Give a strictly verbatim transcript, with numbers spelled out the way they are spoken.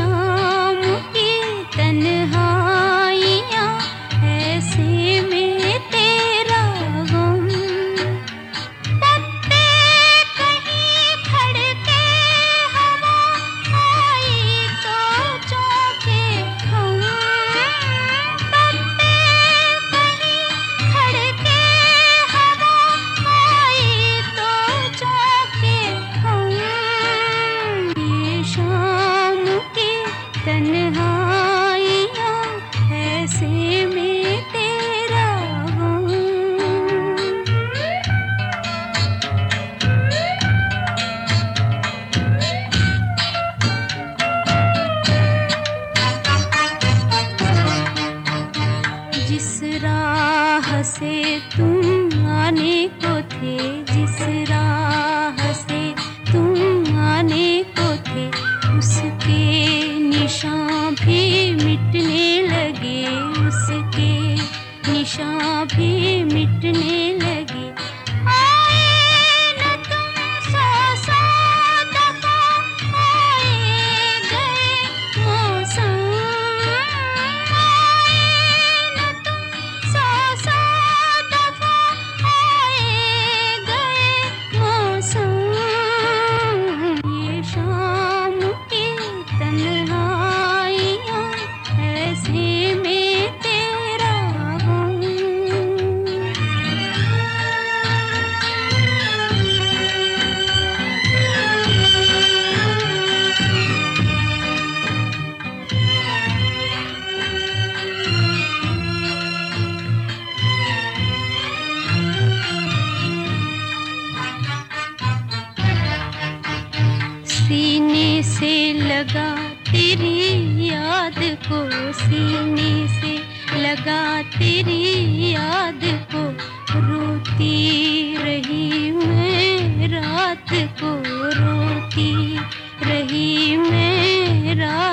शाम की तन्हाइयाँ, ऐसे में तेरा गम। पत्ते कहीं खड़के हवा आई तो चौंके हम। पत्ते कहीं खड़के हवा आई तो चौंके हम। ये शाम की तन्हाइयाँ, ऐसे में तेरा गम। जिस राह से तुम आने को थे, जिस राह से तुम आने को थे, उसके निशान भी मिटने लगे, उसके निशान भी मिटने लगे। आए न तुम सौ सौ दफा, आए गए मौसम। आए न तुम सौ सौ दफा, आए गए मौसम। ये शाम की तन्हाइयाँ, ऐसे में तेरा गम। सीने से लगा तेरी याद को, सीने से लगा तेरी याद को, रोती रही मैं रात को, रोती रही मैं रात